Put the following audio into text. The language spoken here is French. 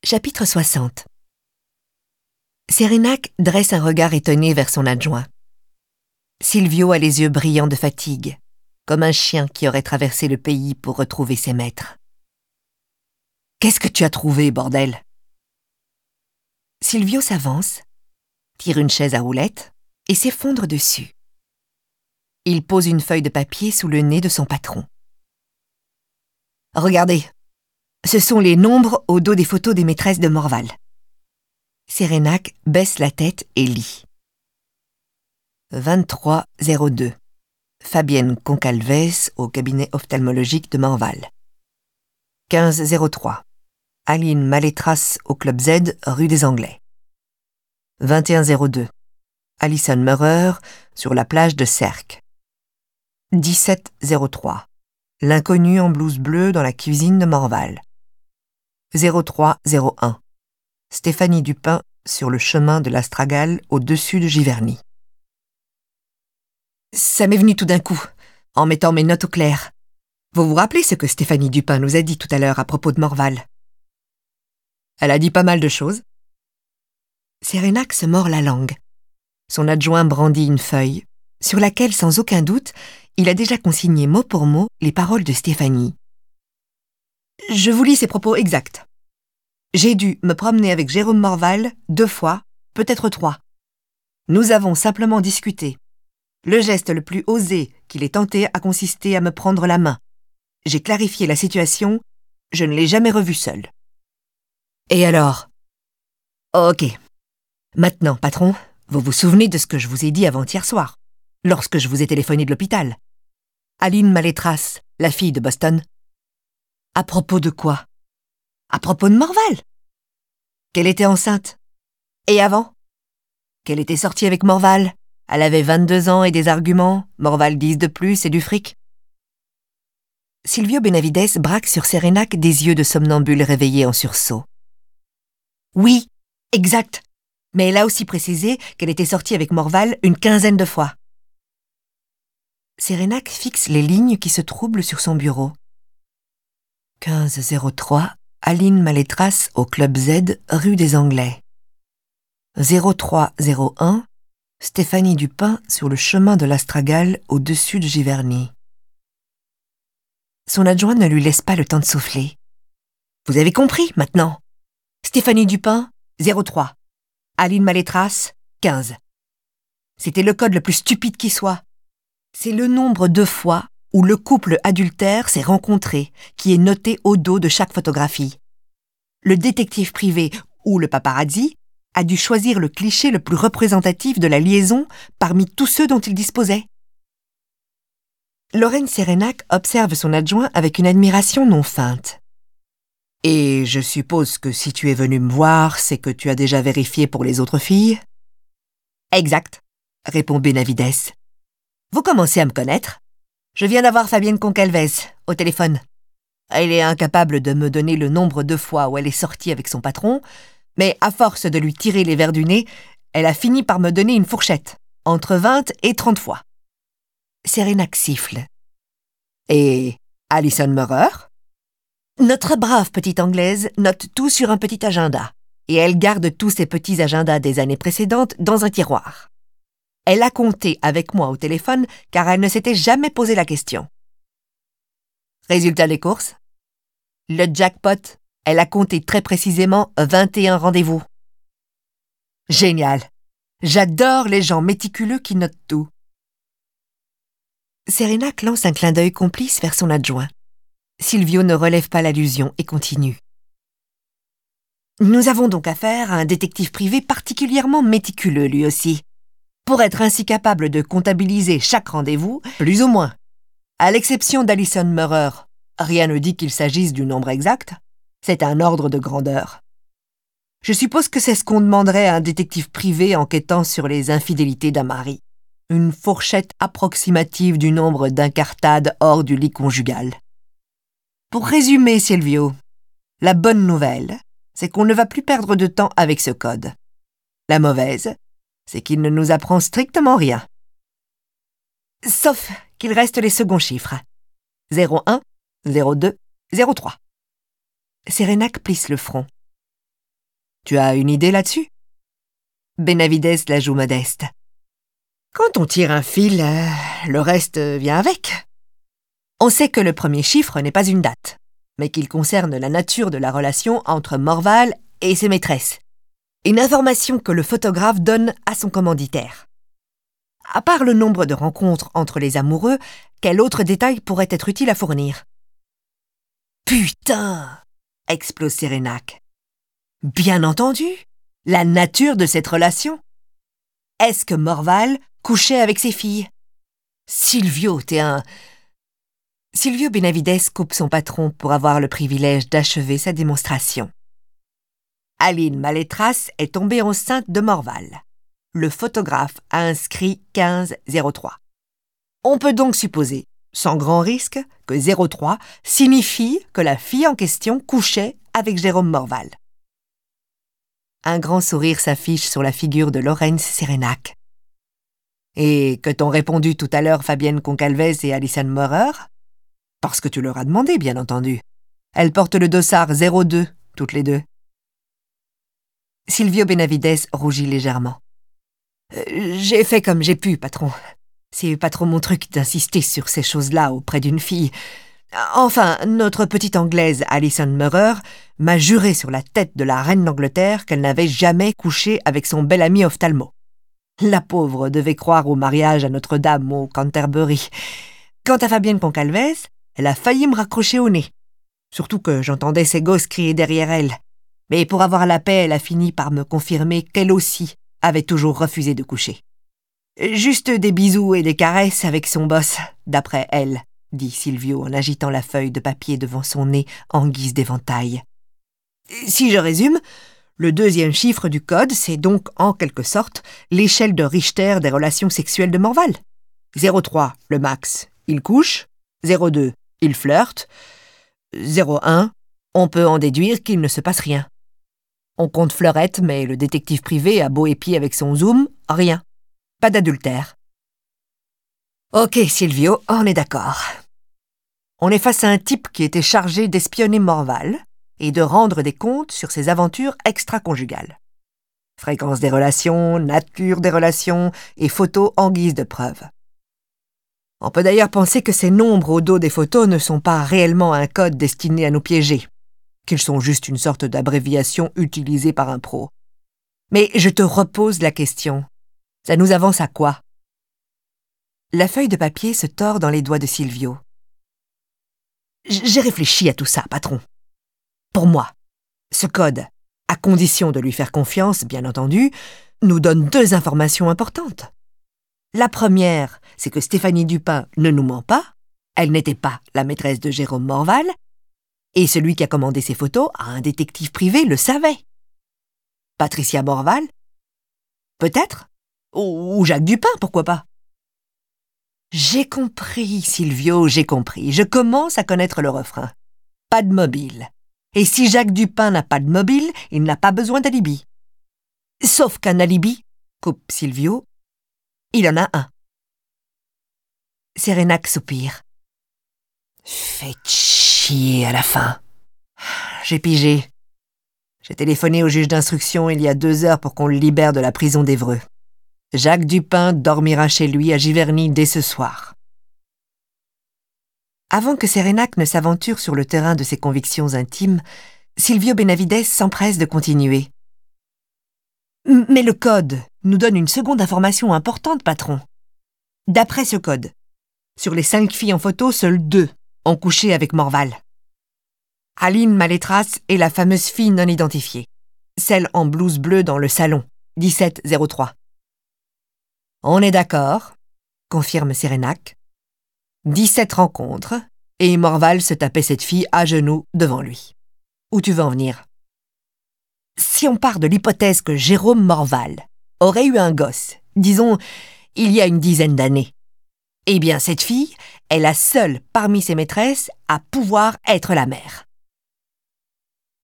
Chapitre 60. Serenac dresse un regard étonné vers son adjoint. Silvio a les yeux brillants de fatigue, comme un chien qui aurait traversé le pays pour retrouver ses maîtres. « Qu'est-ce que tu as trouvé, bordel ?» Silvio s'avance, tire une chaise à roulettes et s'effondre dessus. Il pose une feuille de papier sous le nez de son patron. « Regardez, ce sont les nombres au dos des photos des maîtresses de Morval. » Serenac baisse la tête et lit. 2302. Fabienne Concalves au cabinet ophtalmologique de Morval. 1503. Aline Malétras au Club Z, rue des Anglais. 2102. Alison Meurer sur la plage de Sercq. 1703. L'inconnu en blouse bleue dans la cuisine de Morval. 0301. Stéphanie Dupin sur le chemin de l'Astragale au-dessus de Giverny. Ça m'est venu tout d'un coup, en mettant mes notes au clair. Vous vous rappelez ce que Stéphanie Dupin nous a dit tout à l'heure à propos de Morval? Elle a dit pas mal de choses. Serenac se mord la langue. Son adjoint brandit une feuille, sur laquelle, sans aucun doute, il a déjà consigné mot pour mot les paroles de Stéphanie. Je vous lis ses propos exacts. J'ai dû me promener avec Jérôme Morval 2 fois, peut-être 3. Nous avons simplement discuté. Le geste le plus osé qu'il ait tenté a consisté à me prendre la main. J'ai clarifié la situation, je ne l'ai jamais revu seul. Et alors? Ok. Maintenant, patron, vous vous souvenez de ce que je vous ai dit avant-hier soir, lorsque je vous ai téléphoné de l'hôpital? Aline Malétras, la fille de Boston. À propos de quoi? À propos de Morval. Qu'elle était enceinte. Et avant? Qu'elle était sortie avec Morval. Elle avait 22 ans et des arguments. Morval 10 de plus et du fric. Silvio Benavides braque sur Serenac des yeux de somnambule réveillé en sursaut. Oui, exact. Mais elle a aussi précisé qu'elle était sortie avec Morval une 15aine de fois. Serenac fixe les lignes qui se troublent sur son bureau. 1503, Aline Malétras au Club Z, rue des Anglais. 0301, Stéphanie Dupin sur le chemin de l'Astragale au-dessus de Giverny. Son adjoint ne lui laisse pas le temps de souffler. Vous avez compris, maintenant? Stéphanie Dupin, 03. Aline Malétras, 15. C'était le code le plus stupide qui soit. C'est le nombre de fois où le couple adultère s'est rencontré qui est noté au dos de chaque photographie. Le détective privé ou le paparazzi a dû choisir le cliché le plus représentatif de la liaison parmi tous ceux dont il disposait. Lorraine Serenac observe son adjoint avec une admiration non feinte. « Et je suppose que si tu es venu me voir, c'est que tu as déjà vérifié pour les autres filles ?»« Exact, » répond Benavides. « Vous commencez à me connaître. Je viens d'avoir Fabienne Concalves au téléphone. Elle est incapable de me donner le nombre de fois où elle est sortie avec son patron, mais à force de lui tirer les vers du nez, elle a fini par me donner une fourchette, entre 20 et 30 fois. » Serenac siffle. « Et Alison Meurer ?» Notre brave petite Anglaise note tout sur un petit agenda, et elle garde tous ses petits agendas des années précédentes dans un tiroir. Elle a compté avec moi au téléphone car elle ne s'était jamais posé la question. Résultat des courses? Le jackpot, elle a compté très précisément 21 rendez-vous. Génial! J'adore les gens méticuleux qui notent tout. Serenac lance un clin d'œil complice vers son adjoint. Silvio ne relève pas l'allusion et continue. Nous avons donc affaire à un détective privé particulièrement méticuleux lui aussi. Pour être ainsi capable de comptabiliser chaque rendez-vous, plus ou moins. À l'exception d'Alison Meurer, rien ne dit qu'il s'agisse du nombre exact. C'est un ordre de grandeur. Je suppose que c'est ce qu'on demanderait à un détective privé enquêtant sur les infidélités d'un mari. Une fourchette approximative du nombre d'incartades hors du lit conjugal. Pour résumer, Silvio, la bonne nouvelle, c'est qu'on ne va plus perdre de temps avec ce code. La mauvaise, c'est qu'il ne nous apprend strictement rien. Sauf qu'il reste les seconds chiffres. 01, 02, 03. Serenac plisse le front. Tu as une idée là-dessus ? Benavidez la joue modeste. Quand on tire un fil, le reste vient avec. On sait que le premier chiffre n'est pas une date, mais qu'il concerne la nature de la relation entre Morval et ses maîtresses. Une information que le photographe donne à son commanditaire. À part le nombre de rencontres entre les amoureux, quel autre détail pourrait être utile à fournir ? Putain ! Explose Sérénâque. Bien entendu, la nature de cette relation. Est-ce que Morval couchait avec ses filles ? Silvio, t'es un... Silvio Benavidez coupe son patron pour avoir le privilège d'achever sa démonstration. Aline Malétras est tombée enceinte de Morval. Le photographe a inscrit 1503. On peut donc supposer, sans grand risque, que 03 signifie que la fille en question couchait avec Jérôme Morval. Un grand sourire s'affiche sur la figure de Laurence Sérénâque. Et que t'ont répondu tout à l'heure Fabienne Concalves et Alison Meurer ? Parce que tu leur as demandé, bien entendu. Elles portent le dossard 02, toutes les deux. Silvio Benavidez rougit légèrement. J'ai fait comme j'ai pu, patron. C'est pas trop mon truc d'insister sur ces choses-là auprès d'une fille. Enfin, notre petite Anglaise Alison Meurer m'a juré sur la tête de la reine d'Angleterre qu'elle n'avait jamais couché avec son bel ami ophtalmo. La pauvre devait croire au mariage à Notre-Dame au Canterbury. Quant à Fabienne Concalves, elle a failli me raccrocher au nez. Surtout que j'entendais ses gosses crier derrière elle. Mais pour avoir la paix, elle a fini par me confirmer qu'elle aussi avait toujours refusé de coucher. Juste des bisous et des caresses avec son boss, d'après elle, dit Silvio en agitant la feuille de papier devant son nez en guise d'éventail. Si je résume, le deuxième chiffre du code, c'est donc en quelque sorte l'échelle de Richter des relations sexuelles de Morval. 03, le max, il couche. 02, il flirte. 01, on peut en déduire qu'il ne se passe rien. On compte fleurette, mais le détective privé a beau épier avec son zoom, rien. Pas d'adultère. Ok, Silvio, on est d'accord. On est face à un type qui était chargé d'espionner Morval et de rendre des comptes sur ses aventures extra-conjugales. Fréquence des relations, nature des relations et photos en guise de preuve. On peut d'ailleurs penser que ces nombres au dos des photos ne sont pas réellement un code destiné à nous piéger, qu'ils sont juste une sorte d'abréviation utilisée par un pro. Mais je te repose la question. Ça nous avance à quoi ? La feuille de papier se tord dans les doigts de Silvio. J'ai réfléchi à tout ça, patron. Pour moi, ce code, à condition de lui faire confiance, bien entendu, nous donne deux informations importantes. La première, c'est que Stéphanie Dupin ne nous ment pas, elle n'était pas la maîtresse de Jérôme Morval, et celui qui a commandé ces photos à un détective privé le savait. Patricia Morval ? Peut-être ? Ou Jacques Dupin, pourquoi pas ? J'ai compris, Silvio, j'ai compris. Je commence à connaître le refrain. Pas de mobile. Et si Jacques Dupin n'a pas de mobile, il n'a pas besoin d'alibi. Sauf qu'un alibi, coupe Silvio, il en a un. Sérénâque soupire. Faites chier à la fin. J'ai pigé. J'ai téléphoné au juge d'instruction il y a 2 heures pour qu'on le libère de la prison d'Évreux. Jacques Dupin dormira chez lui à Giverny dès ce soir. Avant que Sérénâque ne s'aventure sur le terrain de ses convictions intimes, Silvio Benavidez s'empresse de continuer. Mais le code nous donne une seconde information importante, patron. D'après ce code, sur les 5 filles en photo, seules 2 ont couché avec Morval. Aline Malétras est la fameuse fille non identifiée, celle en blouse bleue dans le salon, 1703. On est d'accord, confirme Sérénâque. 17 rencontres, et Morval se tapait cette fille à genoux devant lui. Où tu veux en venir ? Si on part de l'hypothèse que Jérôme Morval aurait eu un gosse, disons, il y a une 10aine d'années, eh bien cette fille est la seule parmi ses maîtresses à pouvoir être la mère.